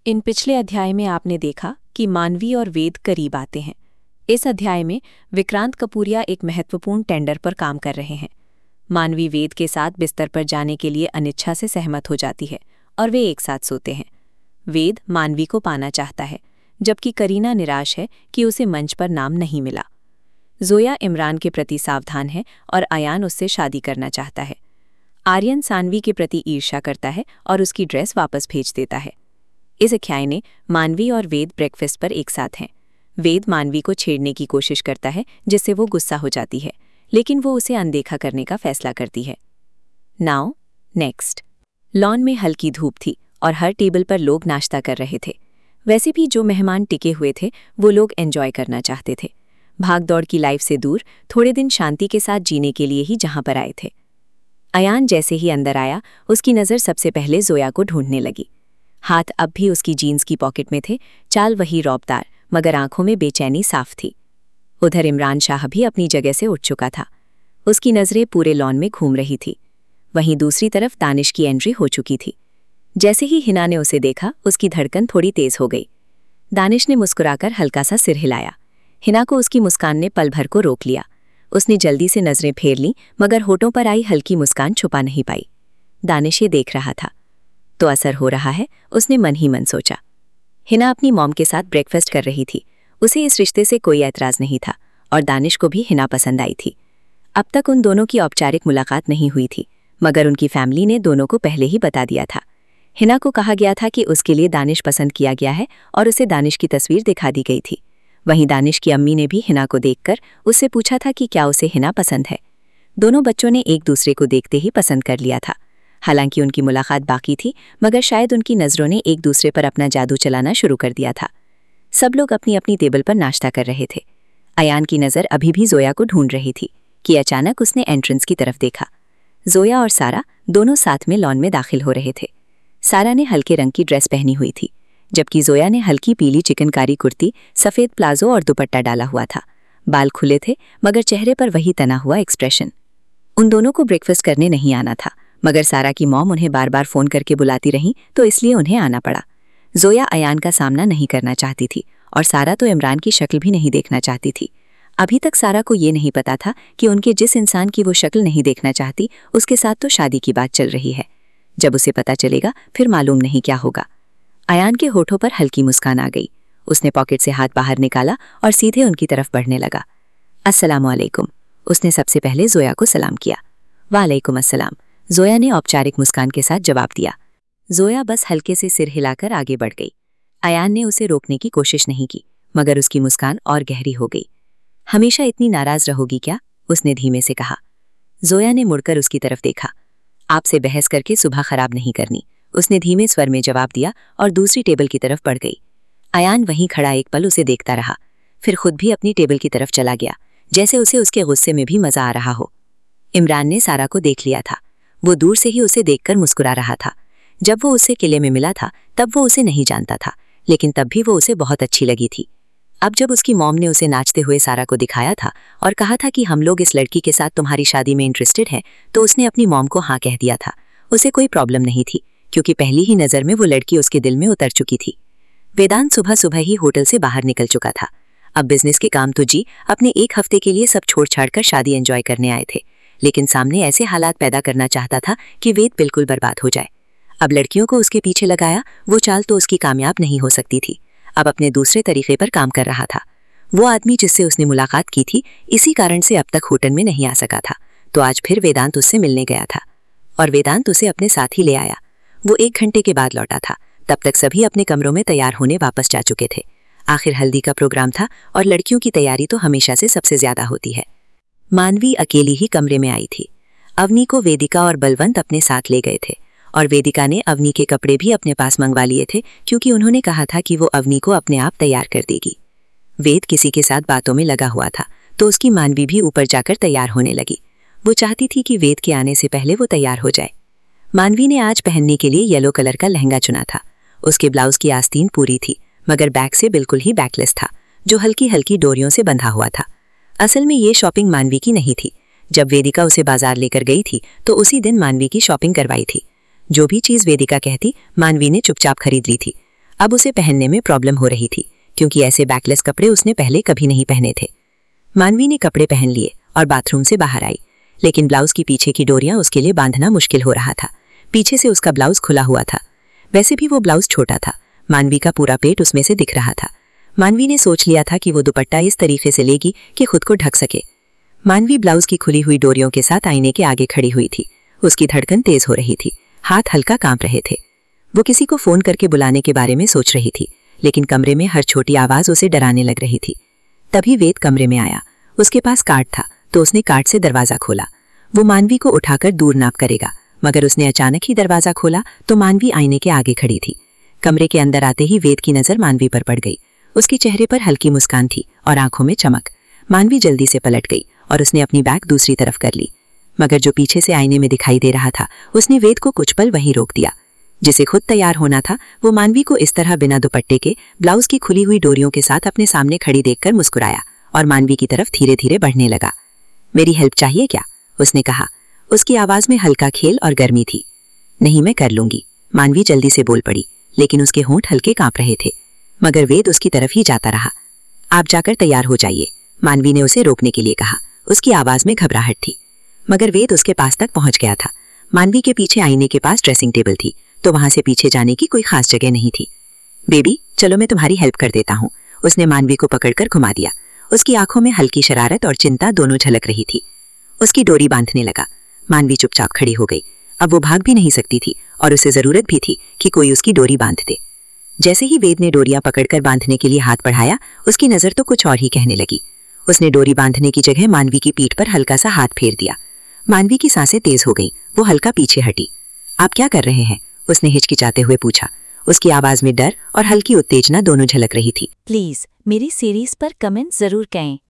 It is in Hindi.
इन पिछले अध्याय में आपने देखा कि मानवी और वेद करीब आते हैं। इस अध्याय में विक्रांत कपूरिया एक महत्वपूर्ण टेंडर पर काम कर रहे हैं। मानवी वेद के साथ बिस्तर पर जाने के लिए अनिच्छा से सहमत हो जाती है और वे एक साथ सोते हैं। वेद मानवी को पाना चाहता है, जबकि करीना निराश है कि उसे मंच पर नाम नहीं मिला। जोया इमरान के प्रति सावधान है और अयान उससे शादी करना चाहता है। आर्यन सानवी के प्रति ईर्ष्या करता है और उसकी ड्रेस वापस भेज देता है। इस अध्याय में मानवी और वेद ब्रेकफास्ट पर एक साथ हैं। वेद मानवी को छेड़ने की कोशिश करता है, जिससे वो गुस्सा हो जाती है, लेकिन वो उसे अनदेखा करने का फैसला करती है। Now next. लॉन में हल्की धूप थी और हर टेबल पर लोग नाश्ता कर रहे थे। वैसे भी जो मेहमान टिके हुए थे वो लोग एंजॉय करना चाहते थे, भागदौड़ की लाइफ से दूर थोड़े दिन शांति के साथ जीने के लिए ही जहां पर आए थे। अयान जैसे ही अंदर आया, उसकी नज़र सबसे पहले जोया को ढूंढने लगी। हाथ अब भी उसकी जीन्स की पॉकेट में थे, चाल वही रौबदार, मगर आंखों में बेचैनी साफ थी। उधर इमरान शाह भी अपनी जगह से उठ चुका था। उसकी नज़रें पूरे लॉन में घूम रही थी। वहीं दूसरी तरफ दानिश की एंट्री हो चुकी थी। जैसे ही हिना ने उसे देखा, उसकी धड़कन थोड़ी तेज हो गई। दानिश ने मुस्कुराकर हल्का सा सिर हिलाया। हिना को उसकी मुस्कान ने पल भर को रोक लिया। उसने जल्दी से नज़रें फेर लीं, मगर होठों पर आई हल्की मुस्कान छुपा नहीं पाई। दानिश ये देख रहा था। तो असर हो रहा है, उसने मन ही मन सोचा। हिना अपनी मॉम के साथ ब्रेकफास्ट कर रही थी। उसे इस रिश्ते से कोई ऐतराज़ नहीं था और दानिश को भी हिना पसंद आई थी। अब तक उन दोनों की औपचारिक मुलाकात नहीं हुई थी, मगर उनकी फैमिली ने दोनों को पहले ही बता दिया था। हिना को कहा गया था कि उसके लिए दानिश पसंद किया गया है और उसे दानिश की तस्वीर दिखा दी गई थी। वहीं दानिश की अम्मी ने भी हिना को देखकर उससे पूछा था कि क्या उसे हिना पसंद है। दोनों बच्चों ने एक दूसरे को देखते ही पसंद कर लिया था। हालांकि उनकी मुलाकात बाकी थी, मगर शायद उनकी नज़रों ने एक दूसरे पर अपना जादू चलाना शुरू कर दिया था। सब लोग अपनी अपनी टेबल पर नाश्ता कर रहे थे। अयान की नज़र अभी भी जोया को ढूंढ रही थी कि अचानक उसने एंट्रेंस की तरफ देखा। जोया और सारा दोनों साथ में लॉन में दाखिल हो रहे थे। सारा ने हल्के रंग की ड्रेस पहनी हुई थी, जबकि जोया ने हल्की पीली चिकनकारी कुर्ती, सफ़ेद प्लाजो और दुपट्टा डाला हुआ था। बाल खुले थे, मगर चेहरे पर वही तना हुआ एक्सप्रेशन। उन दोनों को ब्रेकफास्ट करने नहीं आना था, मगर सारा की मॉम उन्हें बार बार फ़ोन करके बुलाती रही, तो इसलिए उन्हें आना पड़ा। जोया अयान का सामना नहीं करना चाहती थी और सारा तो इमरान की शक्ल भी नहीं देखना चाहती थी। अभी तक सारा को ये नहीं पता था कि उनके जिस इंसान की वो शक्ल नहीं देखना चाहती, उसके साथ तो शादी की बात चल रही है। जब उसे पता चलेगा फिर मालूम नहीं क्या होगा। अयान के होठों पर हल्की मुस्कान आ गई। उसने पॉकेट से हाथ बाहर निकाला और सीधे उनकी तरफ बढ़ने लगा। अस्सलामु अलैकुम, उसने सबसे पहले जोया को सलाम किया। वालेकुम अस्सलाम, जोया ने औपचारिक मुस्कान के साथ जवाब दिया। जोया बस हल्के से सिर हिलाकर आगे बढ़ गई। अयान ने उसे रोकने की कोशिश नहीं की, मगर उसकी मुस्कान और गहरी हो गई। हमेशा इतनी नाराज रहोगी क्या? उसने धीमे से कहा। जोया ने मुड़कर उसकी तरफ देखा। आपसे बहस करके सुबह खराब नहीं करनी, उसने धीमे स्वर में जवाब दिया और दूसरी टेबल की तरफ बढ़ गई। अयान वहीं खड़ा एक पल उसे देखता रहा, फिर खुद भी अपनी टेबल की तरफ चला गया, जैसे उसे उसके गुस्से में भी मजा आ रहा हो। इमरान ने सारा को देख लिया था। वो दूर से ही उसे देखकर मुस्कुरा रहा था। जब वो उसे किले में मिला था तब वो उसे नहीं जानता था, लेकिन तब भी वो उसे बहुत अच्छी लगी थी। अब जब उसकी मॉम ने उसे नाचते हुए सारा को दिखाया था और कहा था कि हम लोग इस लड़की के साथ तुम्हारी शादी में इंटरेस्टेड हैं, तो उसने अपनी मॉम को हाँ कह दिया था। उसे कोई प्रॉब्लम नहीं थी, क्योंकि पहली ही नज़र में वो लड़की उसके दिल में उतर चुकी थी। वेदांत सुबह सुबह ही होटल से बाहर निकल चुका था। अब बिजनेस के काम तो जी अपने एक हफ्ते के लिए सब छोड़ छाड़ कर शादी एंजॉय करने आए थे, लेकिन सामने ऐसे हालात पैदा करना चाहता था कि वेद बिल्कुल बर्बाद हो जाए। अब लड़कियों को उसके पीछे लगाया, वो चाल तो उसकी कामयाब नहीं हो सकती थी। अब अपने दूसरे तरीके पर काम कर रहा था। वो आदमी जिससे उसने मुलाकात की थी, इसी कारण से अब तक होटल में नहीं आ सका था, तो आज फिर वेदांत उससे मिलने गया था और वेदांत उसे अपने साथ ही ले आया। वो 1 घंटे के बाद लौटा था। तब तक सभी अपने कमरों में तैयार होने वापस जा चुके थे। आखिर हल्दी का प्रोग्राम था और लड़कियों की तैयारी तो हमेशा से सबसे ज्यादा होती है। मानवी अकेली ही कमरे में आई थी। अवनी को वेदिका और बलवंत अपने साथ ले गए थे और वेदिका ने अवनी के कपड़े भी अपने पास मंगवा लिए थे, क्योंकि उन्होंने कहा था कि वो अवनी को अपने आप तैयार कर देगी। वेद किसी के साथ बातों में लगा हुआ था, तो उसकी मानवी भी ऊपर जाकर तैयार होने लगी। वो चाहती थी कि वेद के आने से पहले वो तैयार हो जाए। मानवी ने आज पहनने के लिए येलो कलर का लहंगा चुना था। उसके ब्लाउज की आस्तीन पूरी थी, मगर बैक से बिल्कुल ही बैकलेस था, जो हल्की हल्की डोरियों से बंधा हुआ था। असल में ये शॉपिंग मानवी की नहीं थी। जब वेदिका उसे बाजार लेकर गई थी तो उसी दिन मानवी की शॉपिंग करवाई थी। जो भी चीज़ वेदिका कहती, मानवी ने चुपचाप खरीद ली थी। अब उसे पहनने में प्रॉब्लम हो रही थी, क्योंकि ऐसे बैकलेस कपड़े उसने पहले कभी नहीं पहने थे। मानवी ने कपड़े पहन लिए और बाथरूम से बाहर आई, लेकिन ब्लाउज की पीछे की डोरियां उसके लिए बांधना मुश्किल हो रहा था। पीछे से उसका ब्लाउज खुला हुआ था। वैसे भी वो ब्लाउज छोटा था, मानवी का पूरा पेट उसमें से दिख रहा था। मानवी ने सोच लिया था कि वो दुपट्टा इस तरीके से लेगी कि खुद को ढक सके। मानवी ब्लाउज की खुली हुई डोरियों के साथ आईने के आगे खड़ी हुई थी। उसकी धड़कन तेज हो रही थी, हाथ हल्का कांप रहे थे। वो किसी को फोन करके बुलाने के बारे में सोच रही थी, लेकिन कमरे में हर छोटी आवाज उसे डराने लग रही थी। तभी वेद कमरे में आया। उसके पास कार्ड था, तो उसने कार्ड से दरवाजा खोला। वो मानवी को उठाकर दूर नाप करेगा, मगर उसने अचानक ही दरवाजा खोला तो मानवी आईने के आगे खड़ी थी। कमरे के अंदर आते ही वेद की नजर मानवी पर पड़ गई। उसके चेहरे पर हल्की मुस्कान थी और आंखों में चमक। मानवी जल्दी से पलट गई और उसने अपनी बैग दूसरी तरफ कर ली, मगर जो पीछे से आईने में दिखाई दे रहा था उसने वेद को कुछ पल वहीं रोक दिया। जिसे खुद तैयार होना था, वो मानवी को इस तरह बिना दुपट्टे के ब्लाउज की खुली हुई डोरियों के साथ अपने सामने खड़ी देखकर मुस्कुराया और मानवी की तरफ धीरे धीरे बढ़ने लगा। मेरी हेल्प चाहिए क्या? उसने कहा। उसकी आवाज में हल्का खेल और गर्मी थी। नहीं, मैं कर लूंगी, मानवी जल्दी से बोल पड़ी, लेकिन उसके होंठ हल्के कांप रहे थे। मगर वेद उसकी तरफ ही जाता रहा। आप जाकर तैयार हो जाइए, मानवी ने उसे रोकने के लिए कहा। उसकी आवाज में घबराहट थी, मगर वेद उसके पास तक पहुंच गया था। मानवी के पीछे आईने के पास ड्रेसिंग टेबल थी, तो वहां से पीछे जाने की कोई खास जगह नहीं थी। बेबी, चलो मैं तुम्हारी हेल्प कर देता हूँ, उसने मानवी को पकड़कर घुमा दिया। उसकी आंखों में हल्की शरारत और चिंता दोनों झलक रही थी। उसकी डोरी बांधने लगा। मानवी चुपचाप खड़ी हो गई। अब वो भाग भी नहीं सकती थी और उसे जरूरत भी थी कि कोई उसकी डोरी बांध दे। जैसे ही वेद ने डोरियां पकड़कर बांधने के लिए हाथ बढ़ाया, उसकी नजर तो कुछ और ही कहने लगी। उसने डोरी बांधने की जगह मानवी की पीठ पर हल्का सा हाथ फेर दिया। मानवी की सांसें तेज हो गई। वो हल्का पीछे हटी। आप क्या कर रहे हैं? उसने हिचकिचाते हुए पूछा। उसकी आवाज में डर और हल्की उत्तेजना दोनों झलक रही थी। प्लीज मेरी सीरीज पर कमेंट जरूर करें।